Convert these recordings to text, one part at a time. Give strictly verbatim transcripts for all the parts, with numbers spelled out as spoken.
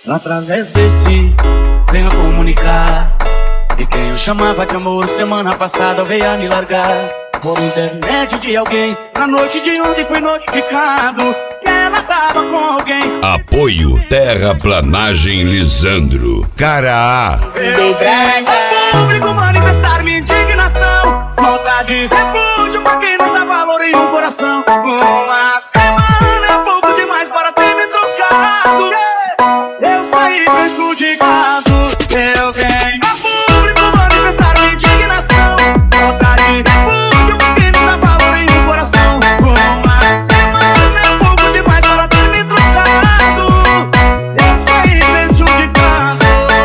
Através desse, venho comunicar que quem eu chamava de amor semana passada veio a me largar. Por intermédio de alguém, na noite de ontem fui notificado que ela tava com alguém. Apoio Terraplanagem Lisandro. Cara A. Eu venho ao público manifestar minha indignação, vontade de repúdio pra quem não dá valor em um coração. Uma semana é pouco demais para ter me trocado. Eu saí prejudicado. Eu venho ao público manifestar minha indignação, vontade de repúdio pra quem não dá valor em um coração. Uma semana é pouco demais para ter me trocado. Eu saí prejudicado.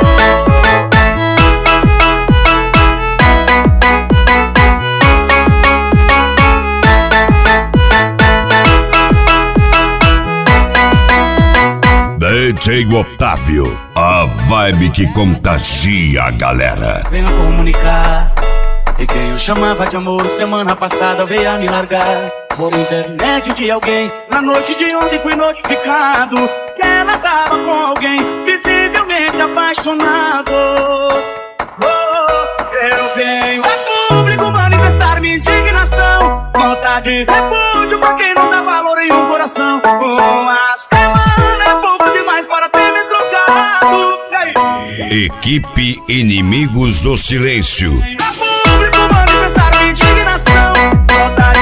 D J Otávio, a vibe que contagia a galera. Venho comunicar que quem eu chamava de amor semana passada veio a me largar. Por intermédio de alguém, na noite de ontem fui notificado que ela tava com alguém visivelmente apaixonado. Oh, eu venho a público manifestar minha indignação, vontade de repúdio pra quem não dá valor em um coração. Uma semana é pouco demais para ter me trocado. E aí? Equipe Inimigos do Silêncio. A público manifestar minha indignação, vontade